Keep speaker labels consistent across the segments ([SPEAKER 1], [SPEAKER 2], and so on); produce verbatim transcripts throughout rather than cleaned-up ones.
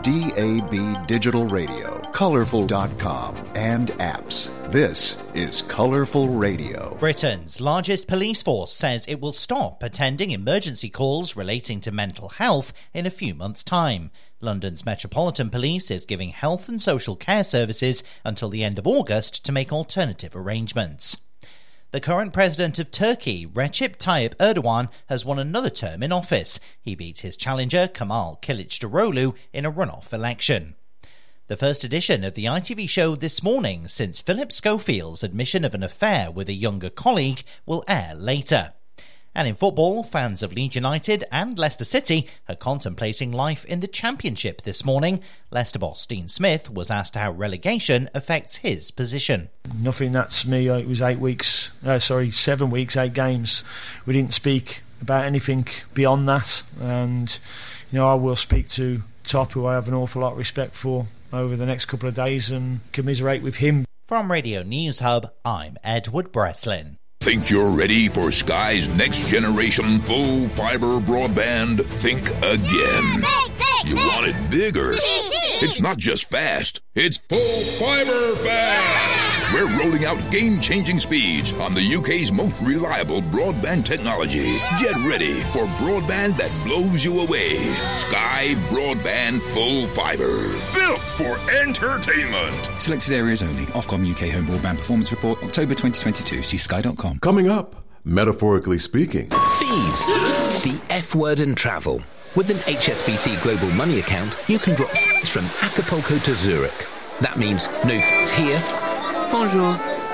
[SPEAKER 1] D A B Digital Radio, Colourful dot com, and apps. This is Colourful Radio.
[SPEAKER 2] Britain's largest police force says it will stop attending emergency calls relating to mental health in a few months' time. London's Metropolitan Police is giving health and social care services until the end of August to make alternative arrangements. The current president of Turkey, Recep Tayyip Erdogan, has won another term in office. He beat his challenger, Kemal Kılıçdaroğlu, in a runoff election. The first edition of the I T V show This Morning, since Philip Schofield's admission of an affair with a younger colleague, will air later. And in football, fans of Leeds United and Leicester City are contemplating life in the Championship this morning. Leicester boss Dean Smith was asked how relegation affects his position.
[SPEAKER 3] Nothing, that's me. It was eight weeks, uh, sorry, seven weeks, eight games. We didn't speak about anything beyond that. And, you know, I will speak to Top, who I have an awful lot of respect for, over the next couple of days and commiserate with him.
[SPEAKER 2] From Radio News Hub, I'm Edward Breslin.
[SPEAKER 4] Think you're ready for Sky's next generation full fiber broadband? Think again.
[SPEAKER 5] Big, big,
[SPEAKER 4] You
[SPEAKER 5] big.
[SPEAKER 4] want it bigger. It's not just fast, it's full fiber fast. We're rolling out game-changing speeds on the U K's most reliable broadband technology. Get ready for broadband that blows you away. Sky Broadband Full Fiber. Built for entertainment.
[SPEAKER 6] Selected areas only. Ofcom U K Home Broadband Performance Report, October twenty twenty-two. See sky dot com.
[SPEAKER 7] Coming up, metaphorically speaking.
[SPEAKER 8] Fees. The F word in travel. With an H S B C Global Money account, you can drop fees from Acapulco to Zurich. That means no fees here, bonjour,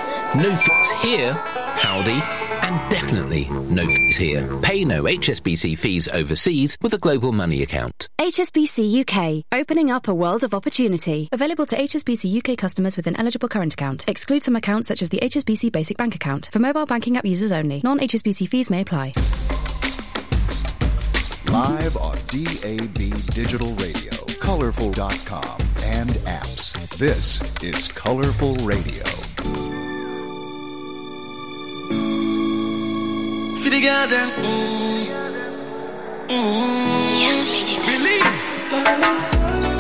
[SPEAKER 8] no fees here, howdy, and definitely no fees here. Pay no H S B C fees overseas with a Global Money account.
[SPEAKER 9] H S B C U K, opening up a world of opportunity. Available to H S B C U K customers with an eligible current account. Exclude some accounts such as the H S B C Basic Bank account. For mobile banking app users only. Non-H S B C fees may apply.
[SPEAKER 1] Live on D A B Digital Radio, Colourful dot com, and apps. This is Colourful Radio.
[SPEAKER 10] For the garden, mm. Mm. Yeah, release.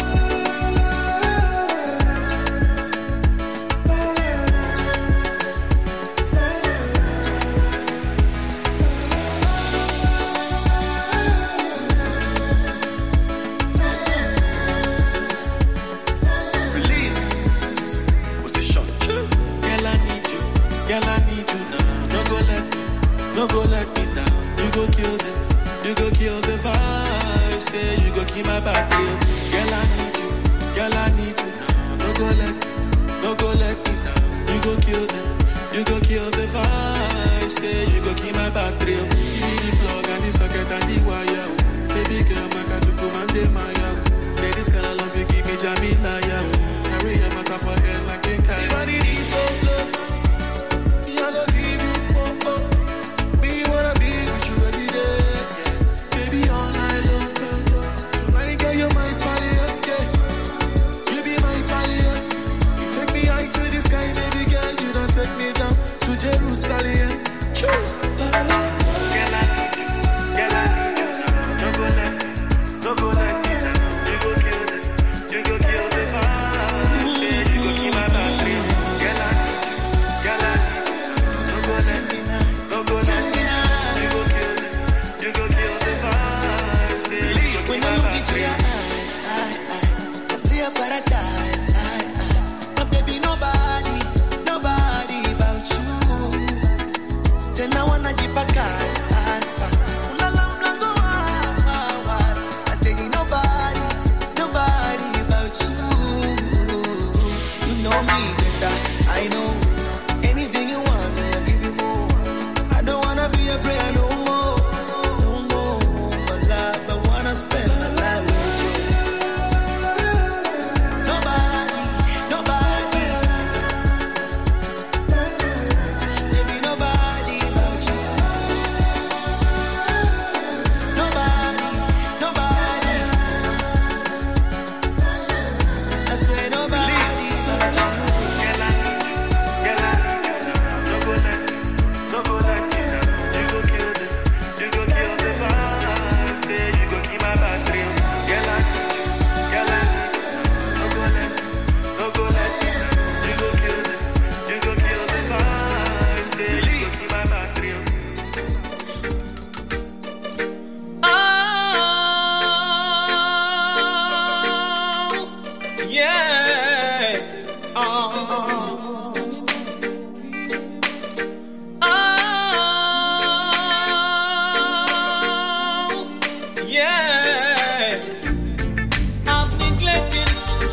[SPEAKER 11] No go let me down, you go kill them, you go kill the vibe, say you go keep my back real. Girl, I need you, girl, I need you now. No go let me, no go let me down, you go kill them, you go kill the vibe, say you go keep my back real. Give me the plug and the socket and the wire. Baby girl, my cat to come and take my out. Say this kind of love you give me Jamila, yeah. Carry a matter for head like a car. Everybody needs so close, me I don't give you more, oh. Me wanna be with you every day, yeah. Baby all night long. Tonight girl you're my palliot, yeah. You be my palliot. You take me high to the sky, baby girl. You don't take me down to Jerusalem. Girl I need you, girl I need you. No go let me, no go let me down. You go kill them, you go kill the vibe.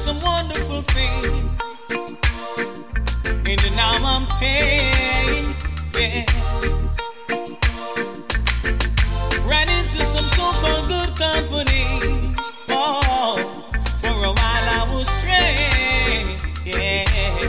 [SPEAKER 10] some wonderful things, and now I'm paying, yes. Ran into some so-called good companies, oh, for a while I was straying, yeah.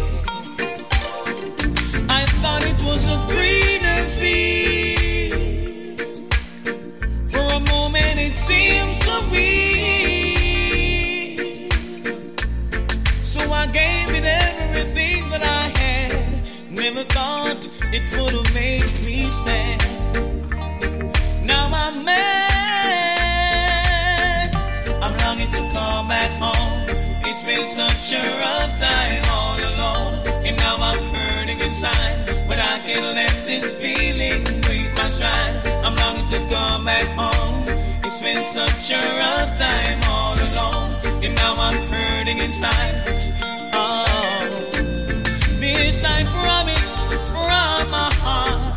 [SPEAKER 10] I thought it was a greener field, for a moment it seemed so real, so I gave it everything that I had, never thought it would have made me sad. Now I'm mad, I'm longing to come back home. It's been such a rough time all alone, and now I'm hurting inside, but I can't let this feeling break my stride. I'm longing to come back home. It's been such a rough time all alone, and now I'm hurting inside. Oh, this I promise from my heart,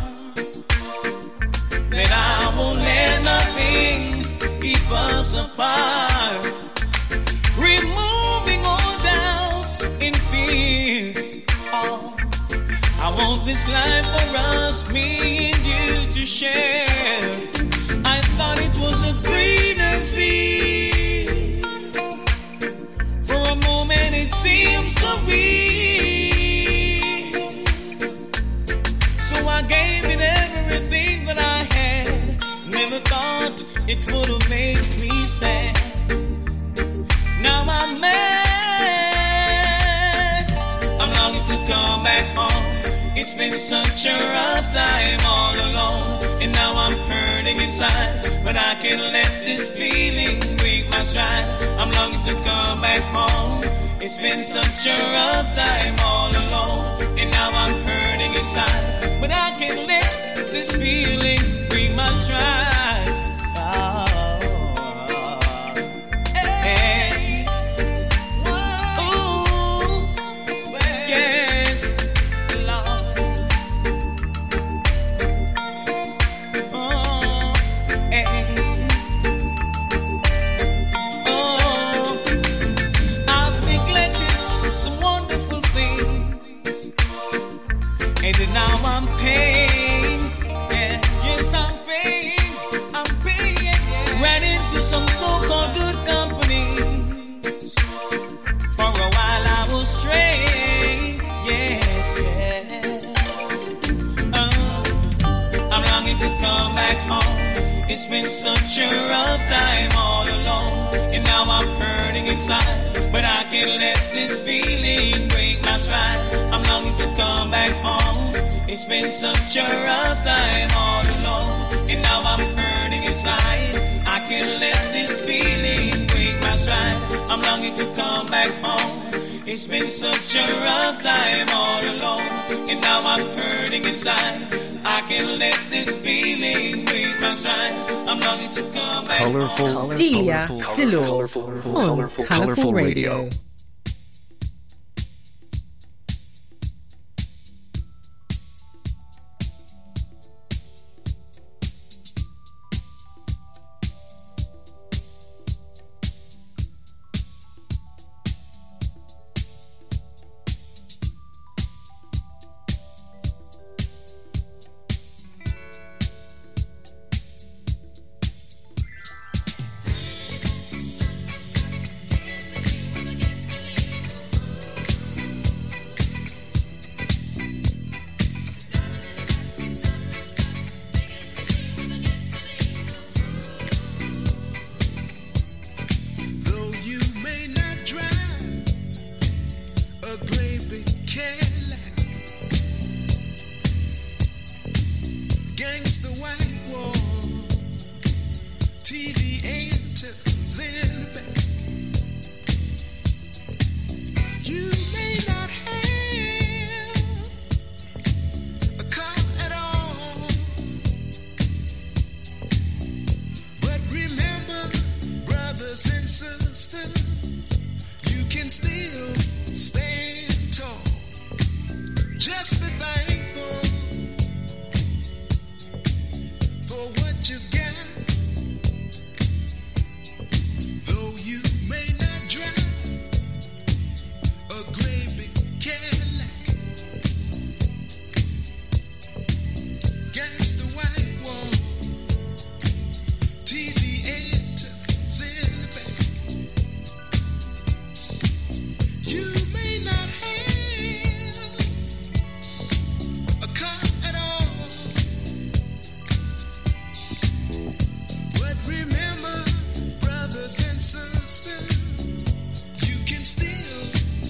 [SPEAKER 10] that I won't let nothing keep us apart. Removing all doubts and fears. Oh, I want this life for us, me and you to share. I thought it was a greener field, for a moment it seemed so real, so I gave it everything that I had, never thought it would have made me sad. Now I'm mad, I'm longing to come back home. It's been such a rough time all alone, and now I'm hurting inside, but I can't let this feeling break my stride. I'm longing to come back home. It's been such a rough time all alone, and now I'm hurting inside, but I can't let this feeling break my stride. Oh. Hey. Ooh. Yes, Lord. Oh. Hey. Oh. I've neglected some wonderful things, and now I'm paying. Yeah. Yes, I'm paying. I'm paying. Yeah. Ran into some so-called good companies. For a while I was straying. Yes, yeah. Uh, I'm longing to come back home. It's been such a rough time all alone, and now I'm hurting inside, but I can't let this feeling break my stride. I'm longing to come back home. It's been such a rough time all alone, and now I'm hurting inside. I can't let this feeling break my stride. I'm longing to come back home. It's been such a rough time all alone, and now I'm hurting inside. I can't let this feeling break my stride. I'm longing to come back
[SPEAKER 1] Colorful,
[SPEAKER 10] home.
[SPEAKER 5] Delia Delore
[SPEAKER 1] colorful,
[SPEAKER 5] on
[SPEAKER 1] colorful,
[SPEAKER 5] Colourful Radio.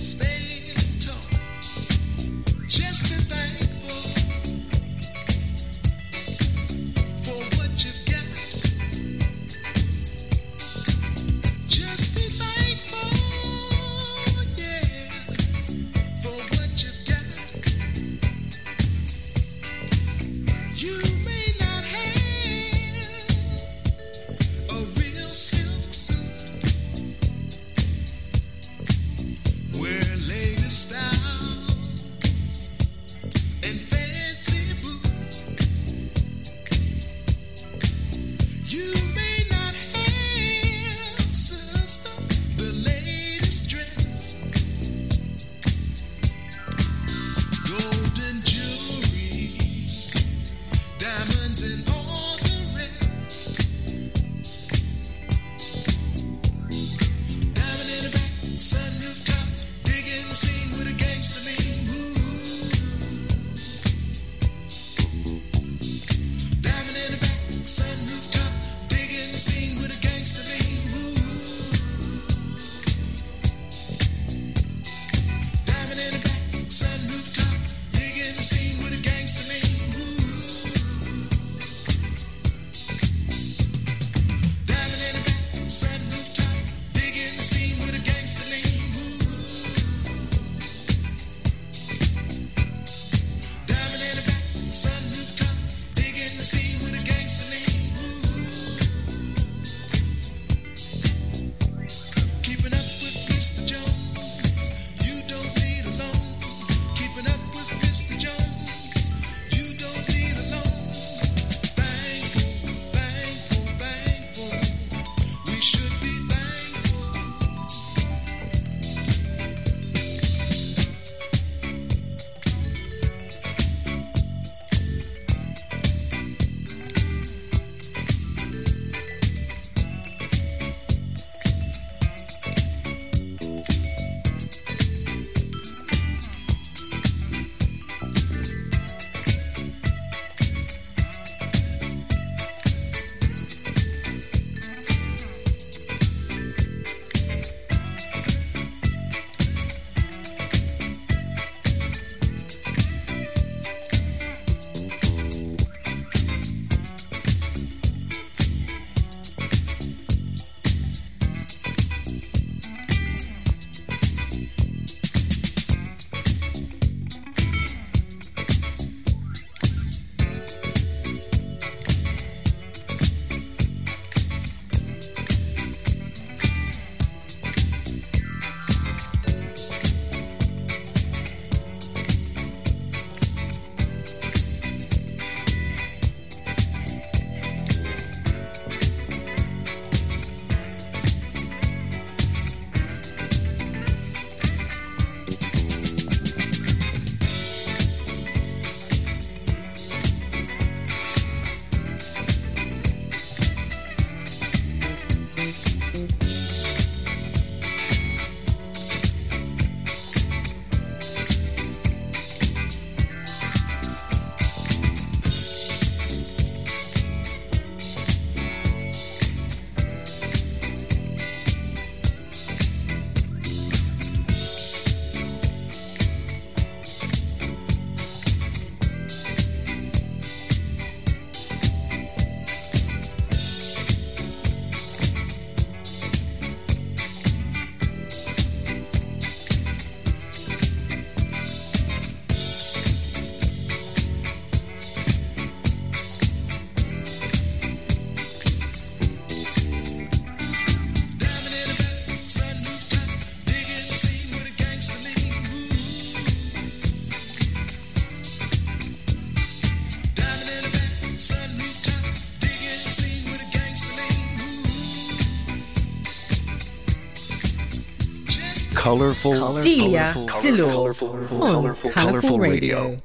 [SPEAKER 1] Colorful,
[SPEAKER 5] Delia
[SPEAKER 1] colorful,
[SPEAKER 5] Delore
[SPEAKER 1] colorful,
[SPEAKER 5] on
[SPEAKER 1] colorful,
[SPEAKER 5] Colourful Radio.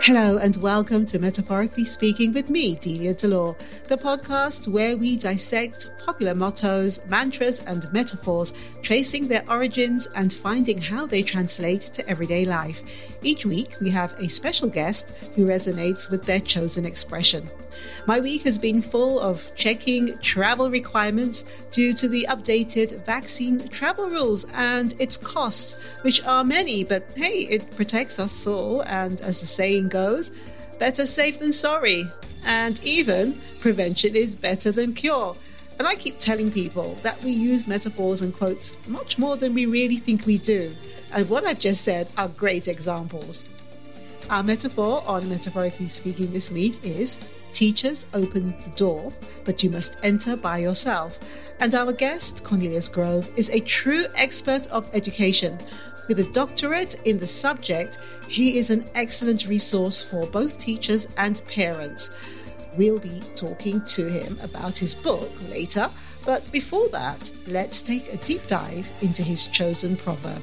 [SPEAKER 12] Hello and welcome to Metaphorically Speaking with me, Delia Delore, the podcast where we dissect popular mottos, mantras and metaphors, tracing their origins and finding how they translate to everyday life. Each week we have a special guest who resonates with their chosen expression. My week has been full of checking travel requirements due to the updated vaccine travel rules and its costs, which are many, but hey, it protects us all, and as the saying goes, better safe than sorry. And even prevention is better than cure. And I keep telling people that we use metaphors and quotes much more than we really think we do. And what I've just said are great examples. Our metaphor on Metaphorically Speaking this week is teachers open the door, but you must enter by yourself. And our guest, Cornelius Grove, is a true expert of education. With a doctorate in the subject, he is an excellent resource for both teachers and parents. We'll be talking to him about his book later, but before that, let's take a deep dive into his chosen proverb.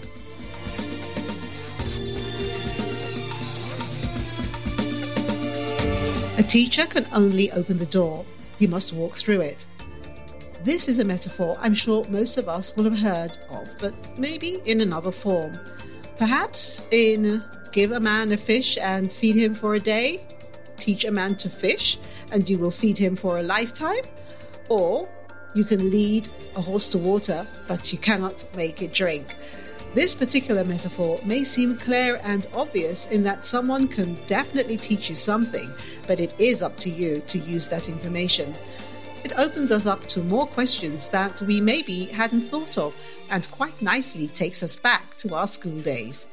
[SPEAKER 12] A teacher can only open the door. You must walk through it. This is a metaphor I'm sure most of us will have heard of, but maybe in another form. Perhaps in give a man a fish and feed him for a day, teach a man to fish and you will feed him for a lifetime, or you can lead a horse to water but you cannot make it drink. This particular metaphor may seem clear and obvious in that someone can definitely teach you something, but it is up to you to use that information. It opens us up to more questions that we maybe hadn't thought of, and quite nicely takes us back to our school days.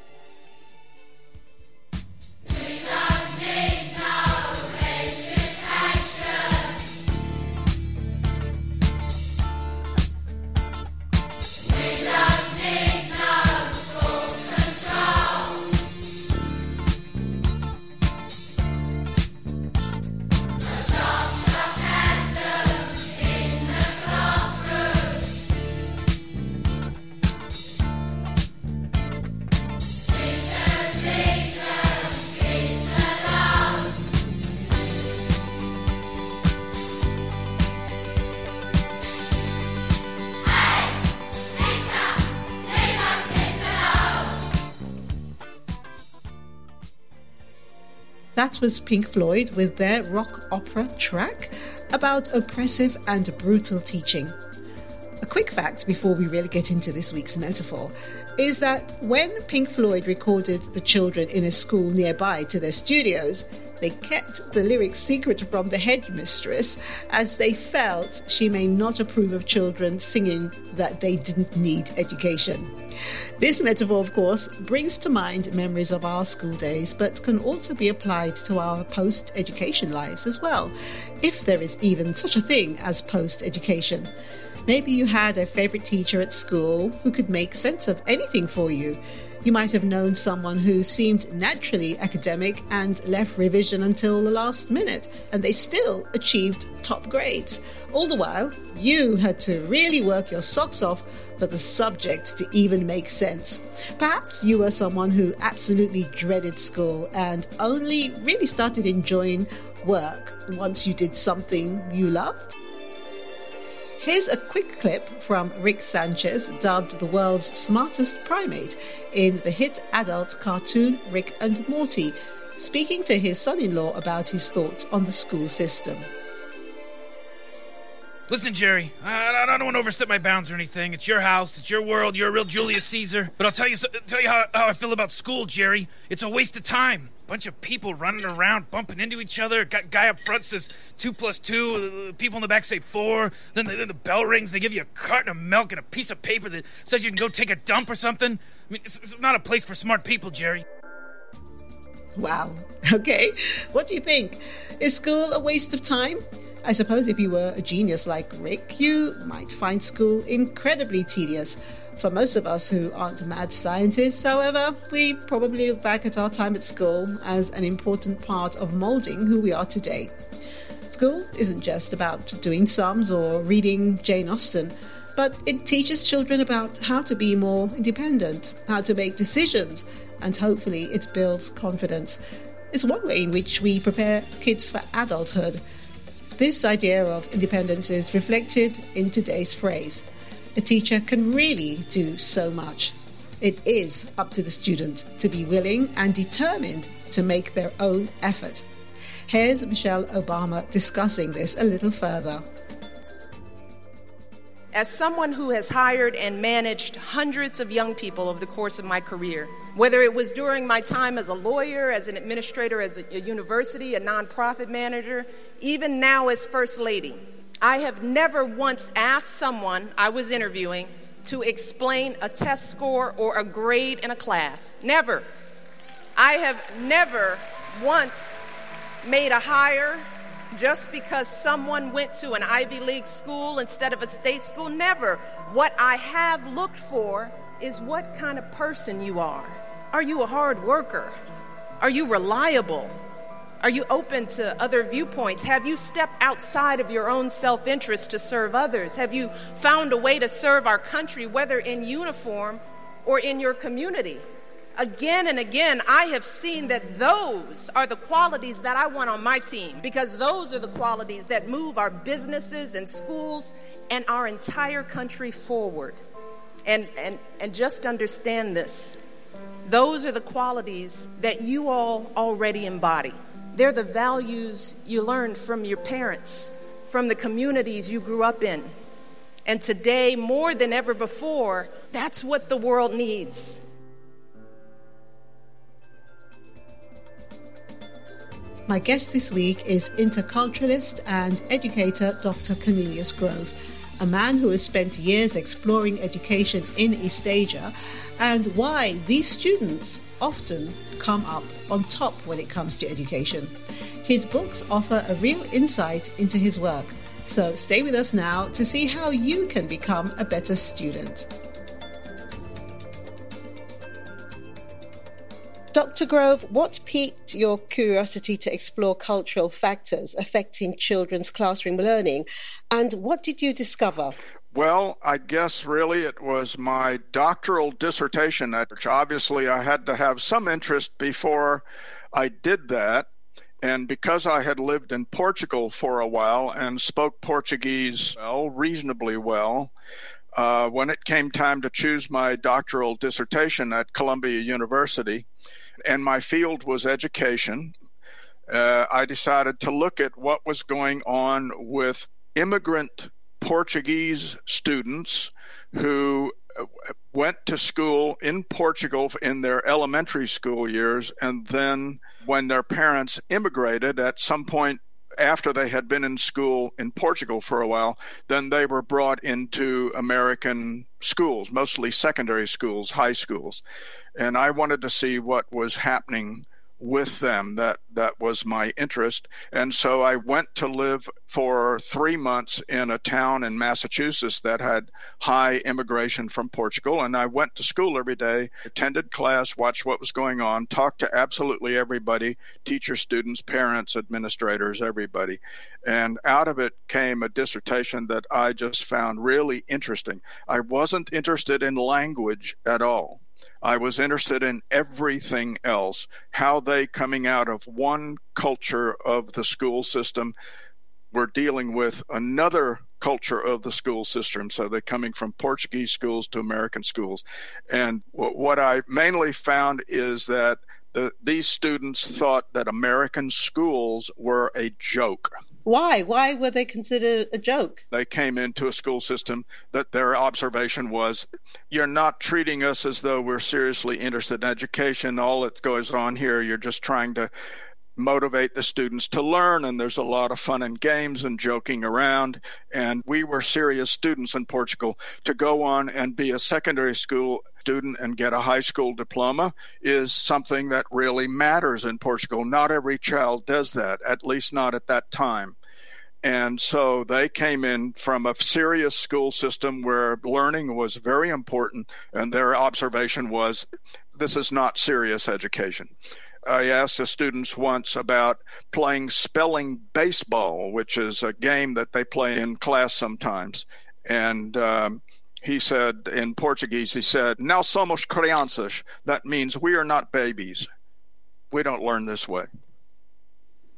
[SPEAKER 12] That was Pink Floyd with their rock opera track about oppressive and brutal teaching. A quick fact before we really get into this week's metaphor is that when Pink Floyd recorded the children in a school nearby to their studios, they kept the lyrics secret from the headmistress as they felt she may not approve of children singing that they didn't need education. This metaphor, of course, brings to mind memories of our school days, but can also be applied to our post-education lives as well, if there is even such a thing as post-education. Maybe you had a favourite teacher at school who could make sense of anything for you. You might have known someone who seemed naturally academic and left revision until the last minute, and they still achieved top grades. All the while, you had to really work your socks off for the subject to even make sense. Perhaps you were someone who absolutely dreaded school and only really started enjoying work once you did something you loved. Here's a quick clip from Rick Sanchez, dubbed the world's smartest primate, in the hit adult cartoon Rick and Morty, speaking to his son-in-law about his thoughts on the school system.
[SPEAKER 13] Listen, Jerry, I, I don't want to overstep my bounds or anything. It's your house, it's your world, you're a real Julius Caesar. But I'll tell you tell you how, how I feel about school, Jerry. It's a waste of time. Bunch of people running around, bumping into each other. Got guy up front says two plus two. People in the back say four. Then the, then the bell rings. They give you a carton of milk and a piece of paper that says you can go take a dump or something. I mean, it's, it's not a place for smart people, Jerry.
[SPEAKER 12] Wow. Okay. What do you think? Is school a waste of time? I suppose if you were a genius like Rick, you might find school incredibly tedious. For most of us who aren't mad scientists, however, we probably look back at our time at school as an important part of moulding who we are today. School isn't just about doing sums or reading Jane Austen, but it teaches children about how to be more independent, how to make decisions, and hopefully it builds confidence. It's one way in which we prepare kids for adulthood. This idea of independence is reflected in today's phrase. A teacher can really do so much. It is up to the student to be willing and determined to make their own effort. Here's Michelle Obama discussing this a little further.
[SPEAKER 14] As someone who has hired and managed hundreds of young people over the course of my career, whether it was during my time as a lawyer, as an administrator, as a, a university, a nonprofit manager, even now as First Lady, I have never once asked someone I was interviewing to explain a test score or a grade in a class. Never. I have never once made a hire just because someone went to an Ivy League school instead of a state school. Never. What I have looked for is what kind of person you are. Are you a hard worker? Are you reliable? Are you open to other viewpoints? Have you stepped outside of your own self-interest to serve others? Have you found a way to serve our country, whether in uniform or in your community? Again and again, I have seen that those are the qualities that I want on my team, because those are the qualities that move our businesses and schools and our entire country forward. And, and, and just understand this. Those are the qualities that you all already embody. They're the values you learned from your parents, from the communities you grew up in. And today, more than ever before, that's what the world needs.
[SPEAKER 12] My guest this week is interculturalist and educator Doctor Cornelius Grove, a man who has spent years exploring education in East Asia and why these students often come up on top when it comes to education. His books offer a real insight into his work, so stay with us now to see how you can become a better student. Doctor Grove, what piqued your curiosity to explore cultural factors affecting children's classroom learning, and what did you discover?
[SPEAKER 15] Well, I guess really it was my doctoral dissertation, which obviously I had to have some interest before I did that. And because I had lived in Portugal for a while and spoke Portuguese well, reasonably well, uh, when it came time to choose my doctoral dissertation at Columbia University, and my field was education, uh, I decided to look at what was going on with immigrant Portuguese students who went to school in Portugal in their elementary school years, and then when their parents immigrated at some point after they had been in school in Portugal for a while, then they were brought into American schools, mostly secondary schools, high schools. And I wanted to see what was happening with them. That that was my interest. And so I went to live for three months in a town in Massachusetts that had high immigration from Portugal. And I went to school every day, attended class, watched what was going on, talked to absolutely everybody, teachers, students, parents, administrators, everybody. And out of it came a dissertation that I just found really interesting. I wasn't interested in language at all. I was interested in everything else, how they, coming out of one culture of the school system, were dealing with another culture of the school system. So they're coming from Portuguese schools to American schools. And what I mainly found is that the, these students thought that American schools were a joke.
[SPEAKER 12] Why? Why were they considered a joke?
[SPEAKER 15] They came into a school system that their observation was, you're not treating us as though we're seriously interested in education. All that goes on here, you're just trying to motivate the students to learn, and there's a lot of fun and games and joking around. And we were serious students in Portugal. To go on and be a secondary school student and get a high school diploma is something that really matters in Portugal. Not every child does that, at least not at that time. And so they came in from a serious school system where learning was very important, and their observation was, this is not serious education. I asked the students once about playing spelling baseball, which is a game that they play in class sometimes. And um, he said, in Portuguese, he said, "Não somos crianças." That means we are not babies. We don't learn this way.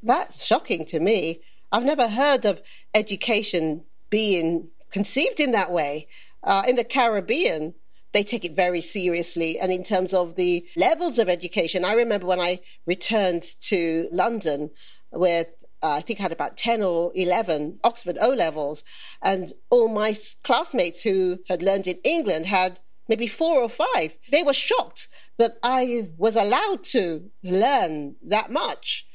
[SPEAKER 16] That's shocking to me. I've never heard of education being conceived in that way. Uh, in the Caribbean, they take it very seriously. And in terms of the levels of education, I remember when I returned to London with, uh, I think I had about ten or eleven Oxford O-levels, and all my classmates who had learned in England had maybe four or five. They were shocked that I was allowed to learn that much.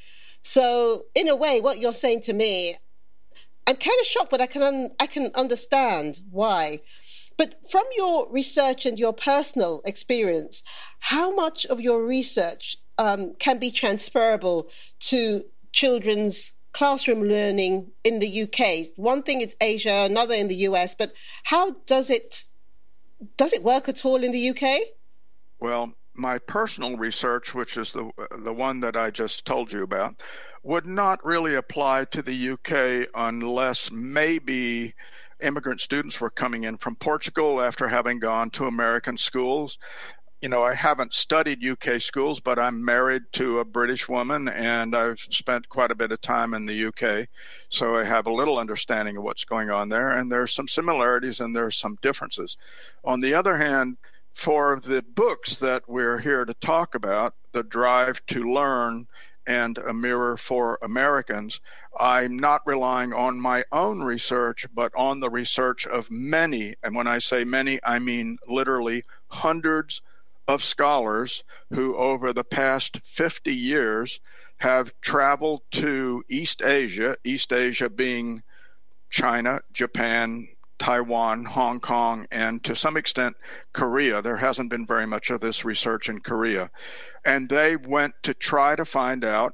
[SPEAKER 16] So in a way, what you're saying to me, I'm kind of shocked, but I can un- I can understand why. But from your research and your personal experience, how much of your research um, can be transferable to children's classroom learning in the U K? One thing is Asia, another in the U S, but how does it does it work at all in the U K?
[SPEAKER 15] Well, my personal research, which is the the one that I just told you about, would not really apply to the U K unless maybe immigrant students were coming in from Portugal after having gone to American schools. You know, I haven't studied U K schools, but I'm married to a British woman, and I've spent quite a bit of time in the U K, so I have a little understanding of what's going on there, and there's some similarities and there's some differences. On the other hand, for the books that we're here to talk about, The Drive to Learn and A Mirror for Americans, I'm not relying on my own research, but on the research of many, and when I say many, I mean literally hundreds of scholars who over the past fifty years have traveled to East Asia, East Asia being China, Japan, Taiwan, Hong Kong, and to some extent Korea. There hasn't been very much of this research in Korea. And they went to try to find out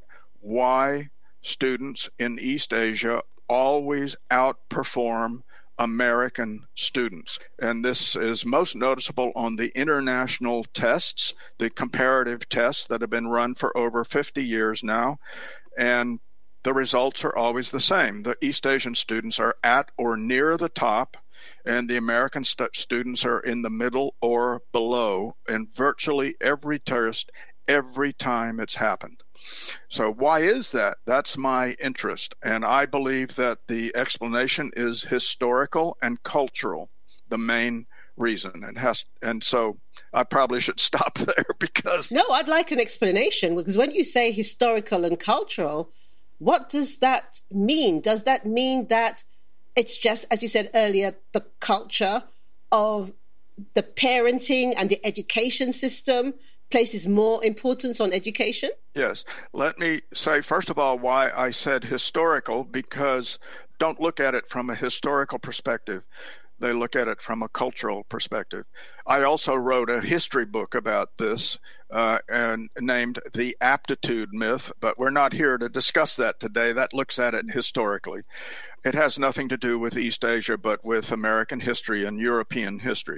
[SPEAKER 15] why students in East Asia always outperform American students. And this is most noticeable on the international tests, the comparative tests that have been run for over fifty years now. And the results are always the same. The East Asian students are at or near the top, and the American st- students are in the middle or below in virtually every test, every time it's happened. So why is that? That's my interest, and I believe that the explanation is historical and cultural, the main reason. It has, and so I probably should stop there because...
[SPEAKER 16] No, I'd like an explanation, because when you say historical and cultural, what does that mean? Does that mean that it's just, as you said earlier, the culture of the parenting and the education system places more importance on education?
[SPEAKER 15] Yes. Let me say, first of all, why I said historical, because don't look at it from a historical perspective. They look at it from a cultural perspective. I also wrote a history book about this uh, and named The Aptitude Myth, but we're not here to discuss that today. That looks at it historically. It has nothing to do with East Asia, but with American history and European history.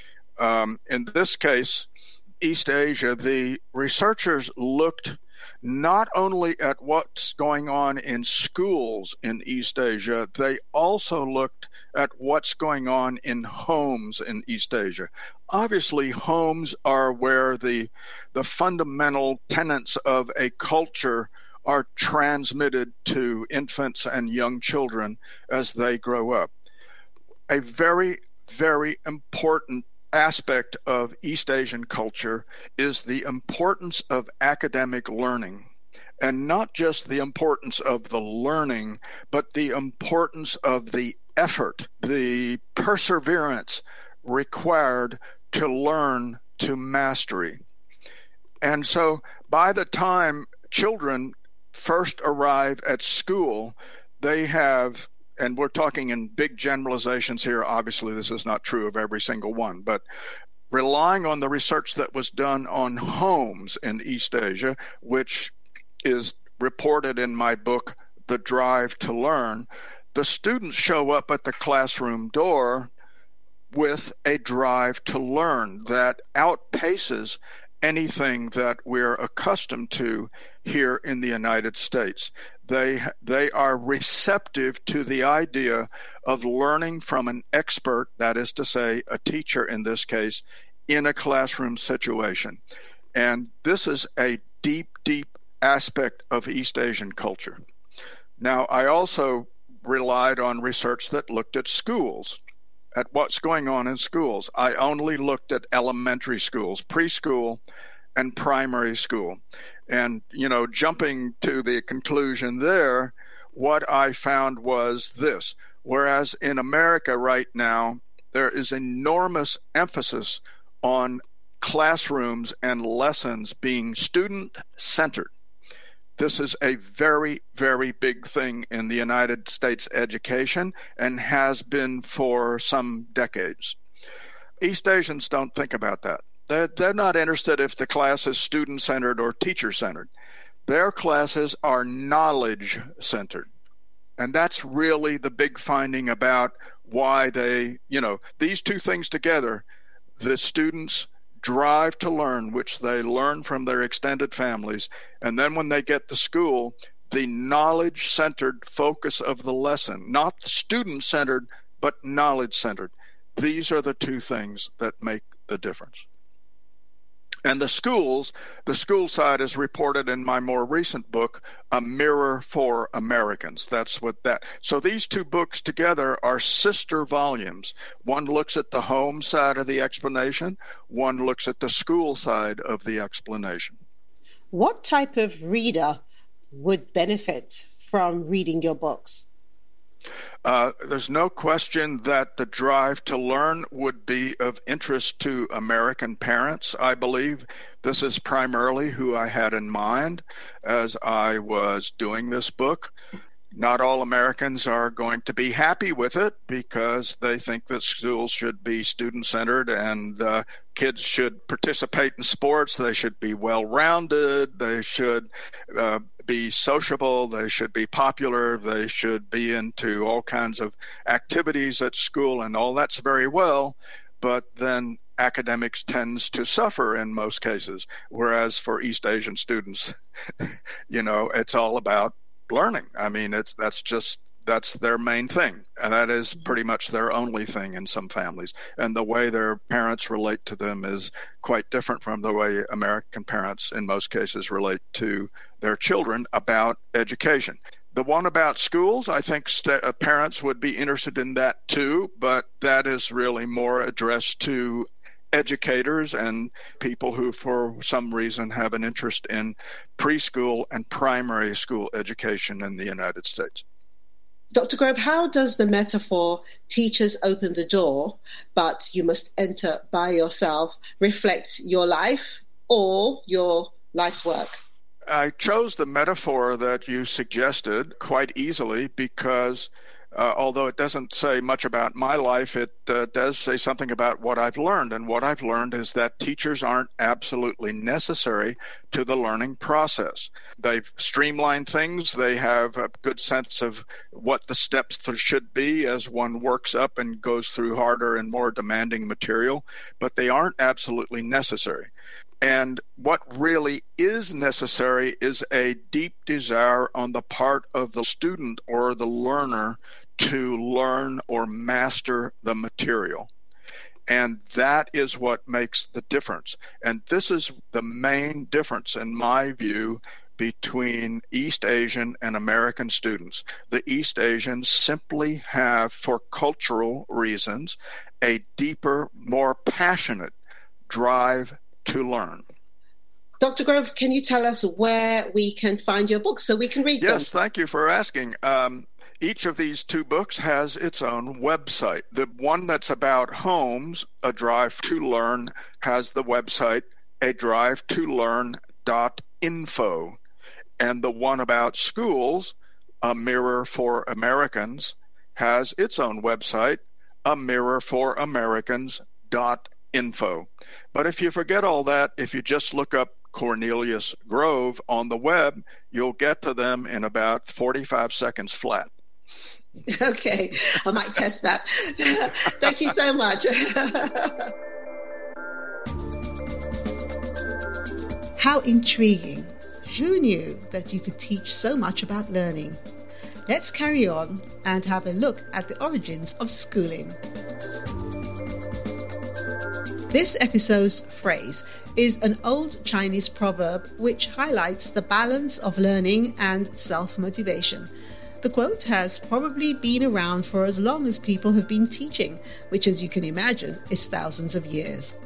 [SPEAKER 15] Um, in this case, East Asia, the researchers looked not only at what's going on in schools in East Asia, they also looked at what's going on in homes in East Asia. Obviously, homes are where the, the fundamental tenets of a culture are transmitted to infants and young children as they grow up. A very, very important aspect of East Asian culture is the importance of academic learning, and not just the importance of the learning, but the importance of the effort, the perseverance required to learn to mastery. And so by the time children first arrive at school, they have, and we're talking in big generalizations here, obviously this is not true of every single one, but relying on the research that was done on homes in East Asia, which is reported in my book, The Drive to Learn, the students show up at the classroom door with a drive to learn that outpaces anything that we're accustomed to here in the United States. They they are receptive to the idea of learning from an expert, that is to say, a teacher in this case, in a classroom situation. And this is a deep, deep aspect of East Asian culture. Now, I also relied on research that looked at schools, at what's going on in schools. I only looked at elementary schools, preschool and primary school. And, you know, jumping to the conclusion there, what I found was this. Whereas in America right now, there is enormous emphasis on classrooms and lessons being student-centered. This is a very, very big thing in the United States education and has been for some decades. East Asians don't think about that. They're, they're not interested if the class is student-centered or teacher-centered. Their classes are knowledge-centered. And that's really the big finding about why they, you know, these two things together, the students drive to learn, which they learn from their extended families, and then when they get to school, the knowledge-centered focus of the lesson, not the student-centered, but knowledge-centered. These are the two things that make the difference. And the schools, the school side is reported in my more recent book, A Mirror for Americans. That's what that. So these two books together are sister volumes. One looks at the home side of the explanation. One looks at the school side of the explanation.
[SPEAKER 16] What type of reader would benefit from reading your books?
[SPEAKER 15] Uh, there's no question that the drive to learn would be of interest to American parents, I believe. This is primarily who I had in mind as I was doing this book. Not all Americans are going to be happy with it because they think that schools should be student-centered and uh, kids should participate in sports. They should be well-rounded. They should uh, be sociable. They should be popular. They should be into all kinds of activities at school, and all that's very well. But then academics tends to suffer in most cases, whereas for East Asian students, you know, it's all about learning. I mean, it's that's just that's their main thing, and that is pretty much their only thing in some families. And the way their parents relate to them is quite different from the way American parents in most cases relate to their children about education. The one about schools, I think st- parents would be interested in that too, but that is really more addressed to educators and people who for some reason have an interest in preschool and primary school education in the United States.
[SPEAKER 16] Doctor Grove, how does the metaphor teachers open the door, but you must enter by yourself reflect your life or your life's work?
[SPEAKER 15] I chose the metaphor that you suggested quite easily because Uh, although it doesn't say much about my life, it uh, does say something about what I've learned. And what I've learned is that teachers aren't absolutely necessary to the learning process. They've streamlined things. They have a good sense of what the steps should be as one works up and goes through harder and more demanding material, but they aren't absolutely necessary. And what really is necessary is a deep desire on the part of the student or the learner to learn or master the material. And that is what makes the difference. And this is the main difference, in my view, between East Asian and American students. The East Asians simply have, for cultural reasons, a deeper, more passionate drive to learn.
[SPEAKER 16] Doctor Grove, can you tell us where we can find your books so we can read
[SPEAKER 15] yes,
[SPEAKER 16] them?
[SPEAKER 15] Yes, thank you for asking. Um, each of these two books has its own website. The one that's about homes, A Drive to Learn, has the website a drive to learn dot info. And the one about schools, A Mirror for Americans, has its own website, a mirror for americans dot info. But if you forget all that, if you just look up Cornelius Grove on the web, you'll get to them in about forty-five seconds flat.
[SPEAKER 16] Okay, I might test that. Thank you so much.
[SPEAKER 12] How intriguing. Who knew that you could teach so much about learning? Let's carry on and have a look at the origins of schooling. This episode's phrase is an old Chinese proverb which highlights the balance of learning and self-motivation. The quote has probably been around for as long as people have been teaching, which, as you can imagine, is thousands of years.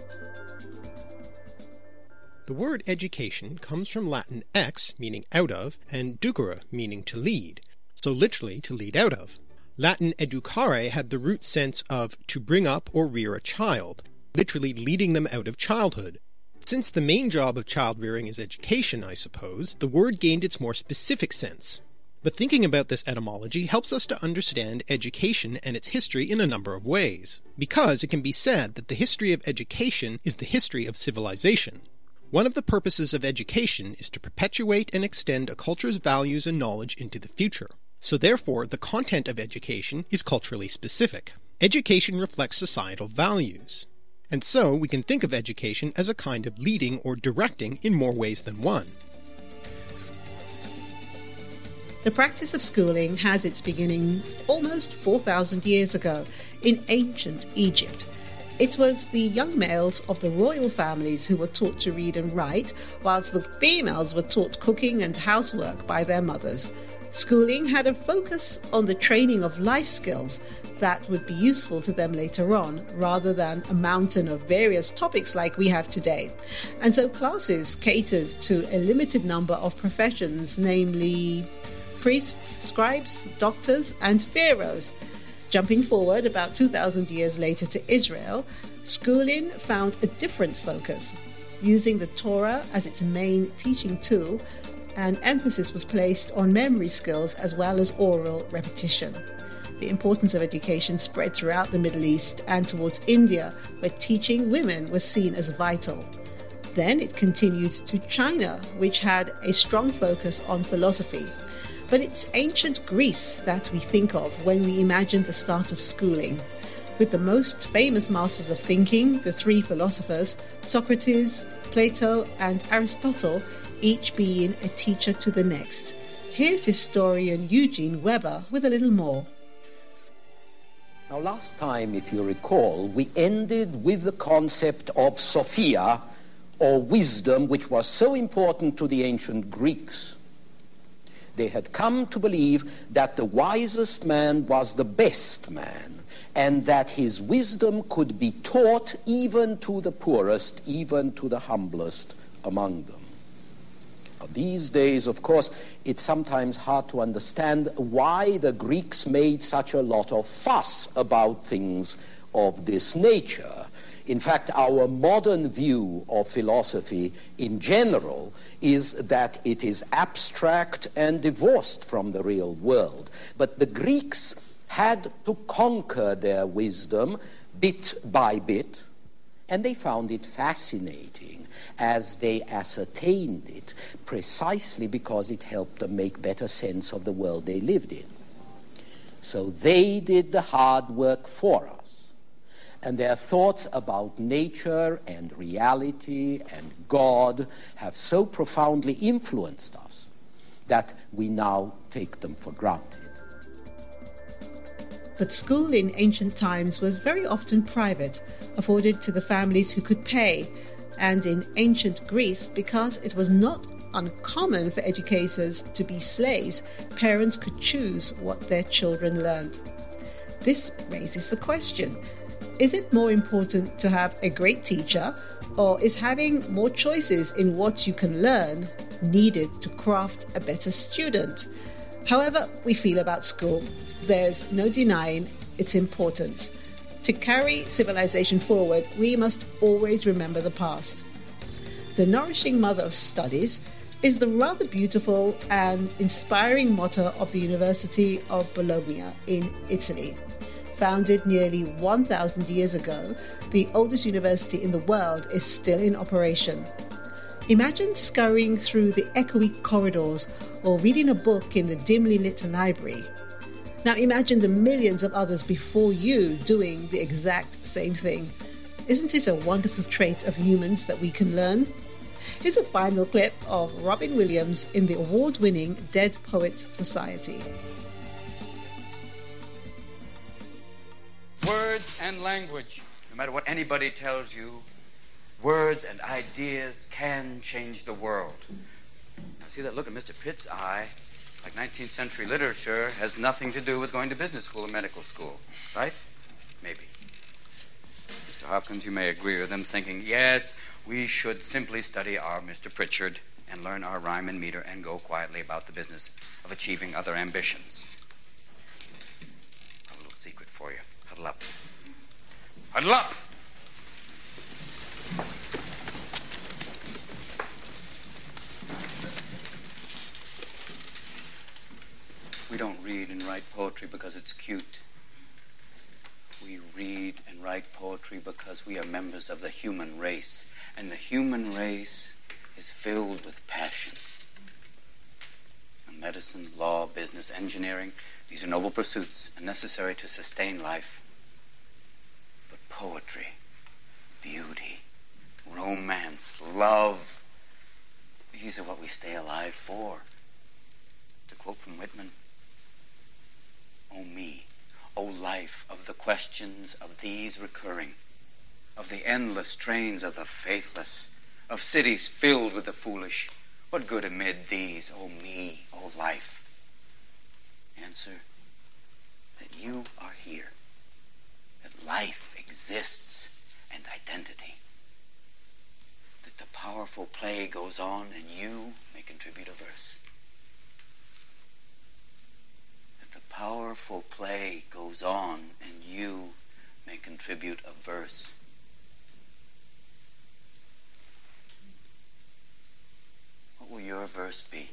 [SPEAKER 17] The word education comes from Latin ex, meaning out of, and ducere, meaning to lead, so literally to lead out of. Latin educare had the root sense of to bring up or rear a child, literally leading them out of childhood. Since the main job of child-rearing is education, I suppose, the word gained its more specific sense. But thinking about this etymology helps us to understand education and its history in a number of ways, because it can be said that the history of education is the history of civilization. One of the purposes of education is to perpetuate and extend a culture's values and knowledge into the future. So therefore, the content of education is culturally specific. Education reflects societal values. And so we can think of education as a kind of leading or directing in more ways than one.
[SPEAKER 12] The practice of schooling has its beginnings almost four thousand years ago in ancient Egypt. It was the young males of the royal families who were taught to read and write, whilst the females were taught cooking and housework by their mothers. Schooling had a focus on the training of life skills that would be useful to them later on, rather than a mountain of various topics like we have today. And so classes catered to a limited number of professions, namely priests, scribes, doctors, and pharaohs. Jumping forward about two thousand years later to Israel, schooling found a different focus. Using the Torah as its main teaching tool, an emphasis was placed on memory skills as well as oral repetition. The importance of education spread throughout the Middle East and towards India, where teaching women was seen as vital. Then it continued to China, which had a strong focus on philosophy. But it's ancient Greece that we think of when we imagine the start of schooling, with the most famous masters of thinking, the three philosophers, Socrates, Plato, and Aristotle, each being a teacher to the next. Here's historian Eugene Weber with a little more.
[SPEAKER 18] Now, last time, if you recall, we ended with the concept of Sophia, or wisdom, which was so important to the ancient Greeks. They had come to believe that the wisest man was the best man, and that his wisdom could be taught even to the poorest, even to the humblest among them. Now, these days, of course, it's sometimes hard to understand why the Greeks made such a lot of fuss about things of this nature. In fact, our modern view of philosophy in general is that it is abstract and divorced from the real world. But the Greeks had to conquer their wisdom bit by bit, and they found it fascinating as they ascertained it, precisely because it helped them make better sense of the world they lived in. So they did the hard work for us. And their thoughts about nature and reality and God have so profoundly influenced us that we now take them for granted.
[SPEAKER 12] But school in ancient times was very often private, afforded to the families who could pay, and in ancient Greece, because it was not uncommon for educators to be slaves, parents could choose what their children learned. This raises the question: is it more important to have a great teacher, or is having more choices in what you can learn needed to craft a better student? However we feel about school, there's no denying its importance. To carry civilization forward, we must always remember the past. The nourishing mother of studies is the rather beautiful and inspiring motto of the University of Bologna in Italy. Founded nearly one thousand years ago, the oldest university in the world is still in operation. Imagine scurrying through the echoey corridors or reading a book in the dimly lit library. Now imagine the millions of others before you doing the exact same thing. Isn't it a wonderful trait of humans that we can learn? Here's a final clip of Robin Williams in the award-winning Dead Poets Society.
[SPEAKER 19] Words and language. The matter what anybody tells you, words and ideas can change the world. Now, see that look in Mister Pitt's eye? Like nineteenth century literature has nothing to do with going to business school or medical school, right? Maybe. Mister Hopkins, you may agree with them, thinking, yes, we should simply study our Mister Pritchard and learn our rhyme and meter and go quietly about the business of achieving other ambitions. A little secret for you. Huddle up. Huddle up! We don't read and write poetry because it's cute. We read and write poetry because we are members of the human race. And the human race is filled with passion. And medicine, law, business, engineering, these are noble pursuits and necessary to sustain life. But poetry, beauty, romance, love, these are what we stay alive for. To quote from Whitman, O me, O life of the questions of these recurring, of the endless trains of the faithless, of cities filled with the foolish, what good amid these, O me, O life? Answer, that you are here, that life exists and identity, that the powerful play goes on and you may contribute a verse. The powerful play goes on and you may contribute a verse. What will your verse be?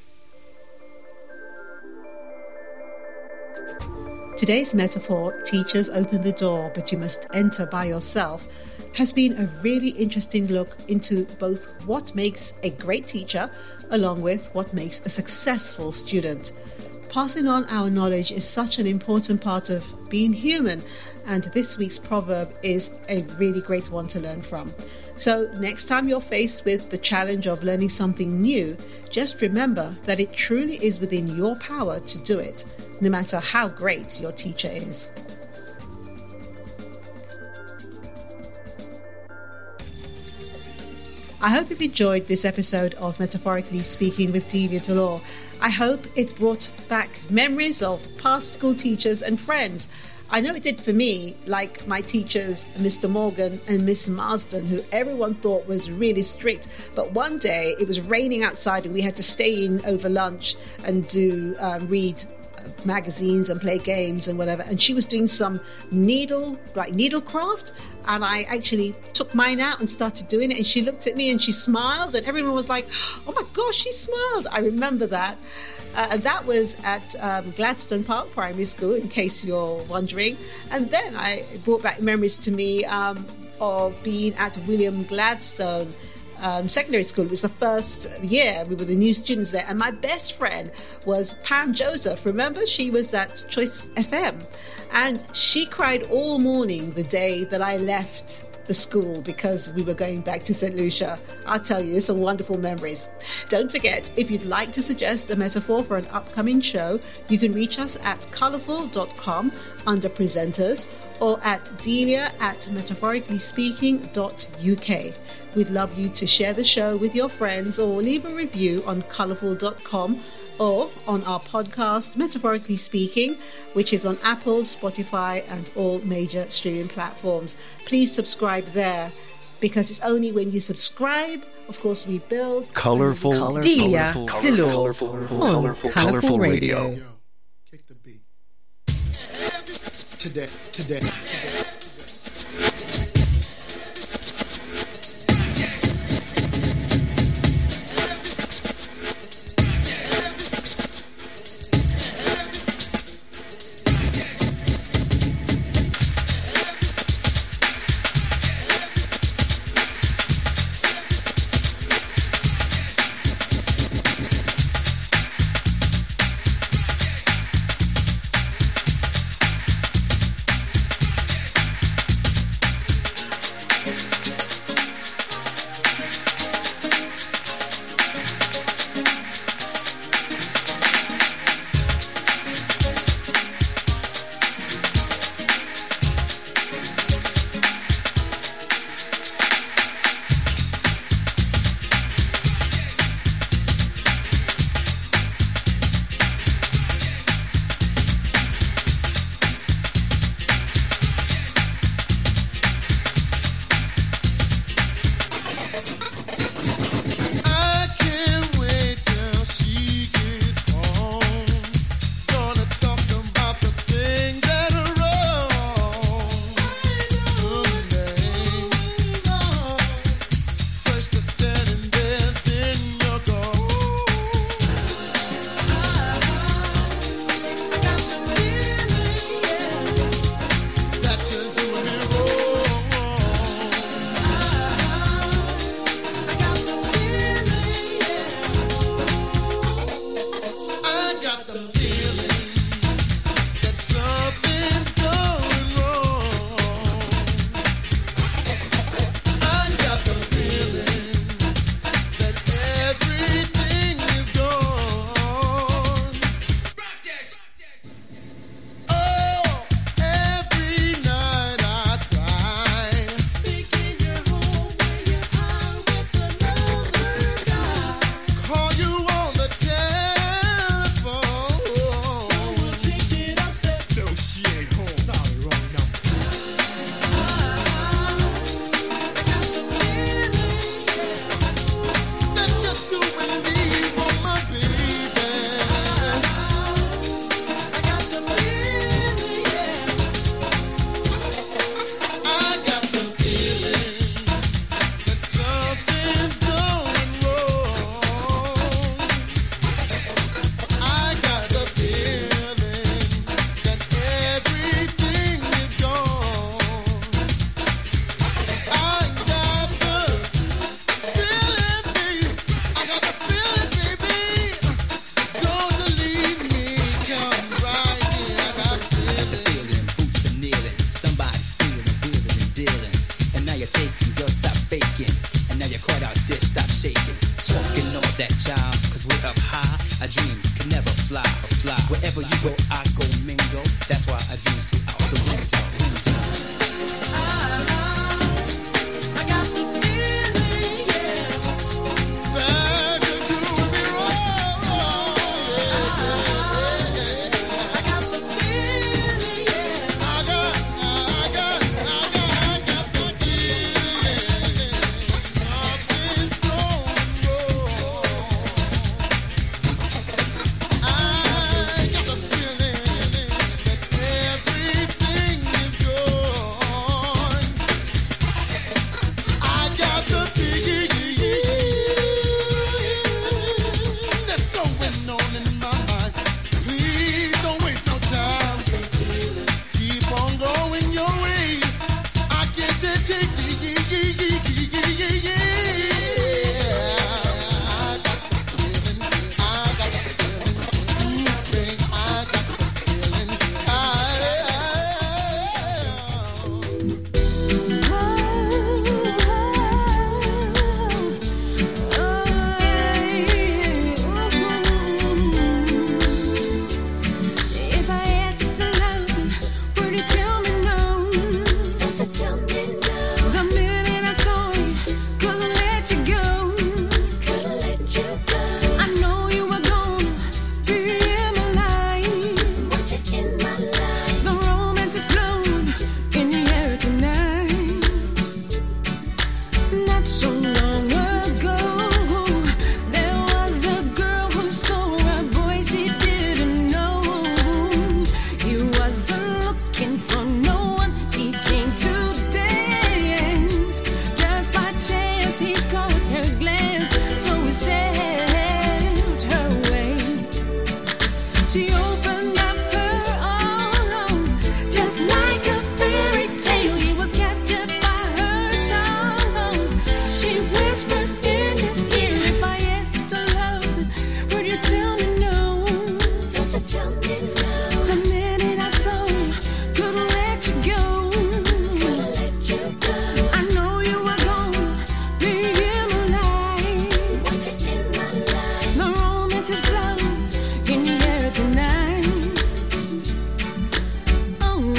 [SPEAKER 12] Today's metaphor, teachers open the door, but you must enter by yourself, has been a really interesting look into both what makes a great teacher along with what makes a successful student. Passing on our knowledge is such an important part of being human, and this week's proverb is a really great one to learn from. So next time you're faced with the challenge of learning something new, just remember that it truly is within your power to do it, no matter how great your teacher is. I hope you've enjoyed this episode of Metaphorically Speaking with Delia Delore. I hope it brought back memories of past school teachers and friends. I know it did for me, like my teachers, Mister Morgan and Miss Marsden, who everyone thought was really strict. But one day it was raining outside and we had to stay in over lunch and do um, read magazines and play games and whatever. And she was doing some needle, like needlecraft. And I actually took mine out and started doing it. And she looked at me and she smiled. And everyone was like, oh my gosh, she smiled. I remember that. Uh, and that was at um, Gladstone Park Primary School, in case you're wondering. And then I brought back memories to me um, of being at William Gladstone Um, secondary school. It was the first year. We were the new students there. And my best friend was Pam Joseph. Remember? She was at Choice F M. And she cried all morning the day that I left the school because we were going back to Saint Lucia. I'll tell you, some wonderful memories. Don't forget, if you'd like to suggest a metaphor for an upcoming show, you can reach us at colourful dot com under presenters or at delia at metaphorically speaking dot U K. We'd love you to share the show with your friends or leave a review on colourful dot com or on our podcast, Metaphorically Speaking, which is on Apple, Spotify, and all major streaming platforms. Please subscribe there, because it's only when you subscribe, of course, we build
[SPEAKER 1] Colorful,
[SPEAKER 5] colorful Delia Delore on Colourful Radio.
[SPEAKER 20] Yo, kick the beat. Today, today, today.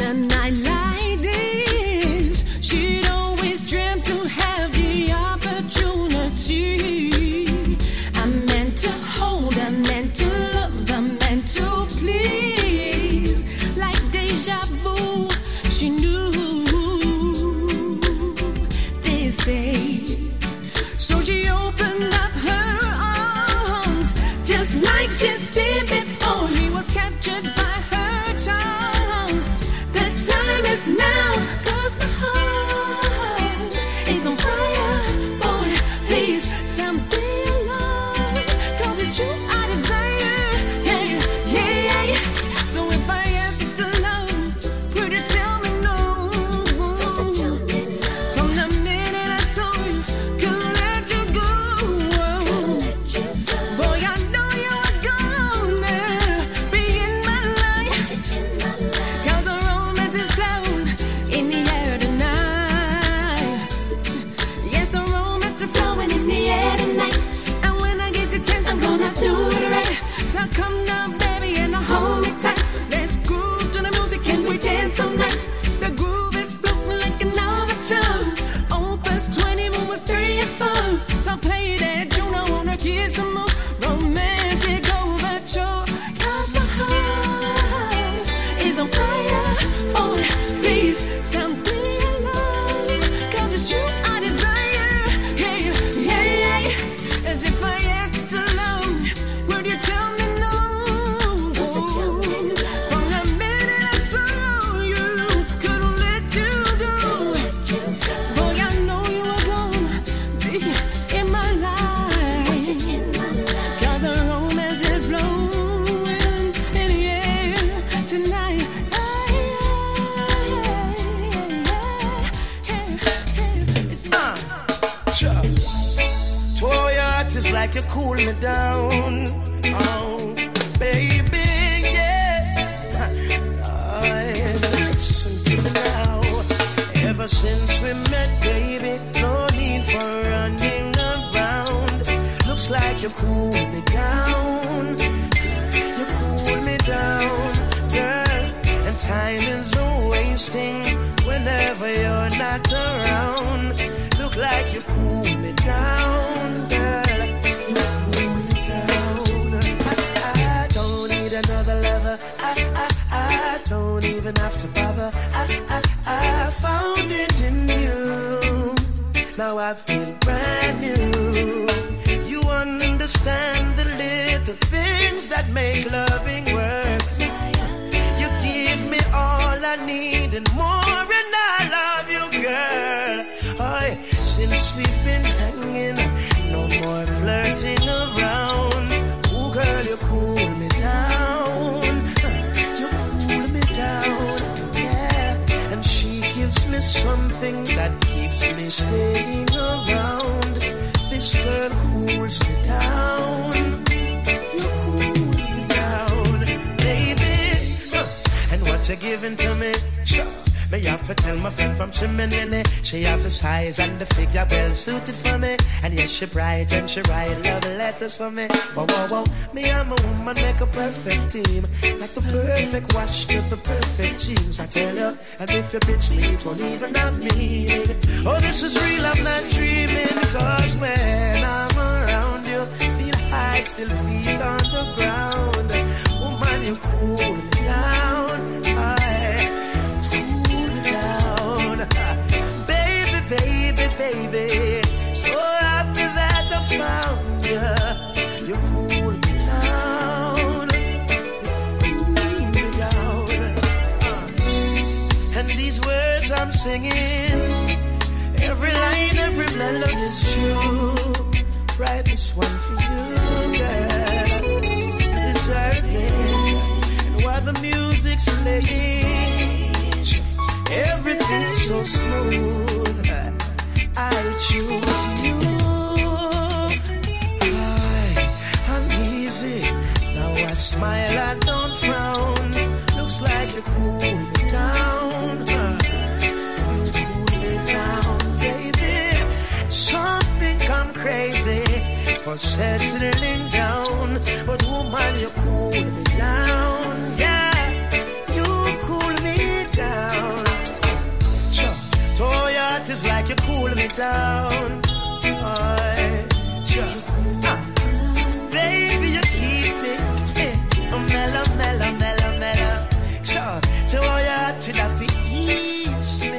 [SPEAKER 10] a night like this, she'd always dreamt to have the opportunity. I meant to hold, I meant to love, I meant to please. Like deja vu, she knew this day. So she opened up her arms, just like she said before. He was captured by her charms. The time is now, 'cause my heart is on fire. Boy, please, someday alive, 'cause it's you I desire. Yeah, yeah, yeah. So if I ask you to love, would you tell me no? From the minute I saw you, couldn't let you go. Boy, I know you were gonna be in my life, 'cause the romance is flowing in the air tonight. Yes, the romance is flowing in the air tonight. And when I get the chance, I'm gonna do it right. So come now, baby, and hold me tight. Let's groove to the music and we dance all night. The groove is floating like an overture. Opus twenty, moves three and four. So play that tune, I wanna kiss some more. Romantic overture. 'Cause my heart is on fire. Oh, please, someday alive, 'cause it's you I desire. Yeah, yeah, yeah. As if I asked to love, would you tell me no? From the minute I saw you, couldn't let you go. Boy, I know you were gonna be in my life, 'cause the romance is flowing in the air tonight.
[SPEAKER 11] Toy art is like you cool me down. Oh, baby, yeah. Oh, yeah. Listen to me now. Ever since we met, baby, no need for running around. Looks like you cool me down. You cool me down, girl. And time is a wasting whenever you're not around. Look like you cool me down, girl. You cool me down. I, I don't need another lover. I, I, I don't even have to bother. I, I, I found it in you. Now I feel brand new. You understand the little things that make loving work. You give me all I need and more, and I love you, girl. Oh, since we've been hanging, no more flirting around. Oh, girl, you cool me down. You cool me down, yeah. And she gives me something that keeps me staying around. This girl cools me down. You cool me down, baby. And what you're giving to me, me have to tell my friend from Chimney. She have the size and the figure well suited for me. And yes, she bright and she write love letters for me. Whoa, whoa, whoa. Me and my woman make a perfect team. Like the perfect wash to the perfect jeans. I tell you, and if you bitch me, it won't even have me. Oh, this is real, I'm not dreaming. Cause when I'm around you, feel high, still feet on the ground. Woman, you cool me down. I baby, so happy that I found you. You cool me down, you cool me down. And these words I'm singing, every line, every melody is true. Write this one for you, girl. You deserve it. And while the music's playing, everything's so smooth. I choose you. I, I'm easy. Now I smile, I don't frown. Looks like you cool me down. You cool me down, baby. Some think I'm crazy for settling down, but woman, you cool me down. Yeah, you cool me down.
[SPEAKER 21] me down. Oh, sure. Ah. Baby, you keep me eh, mellow, mellow, mellow, mellow. Sure. So all you had to that ease me.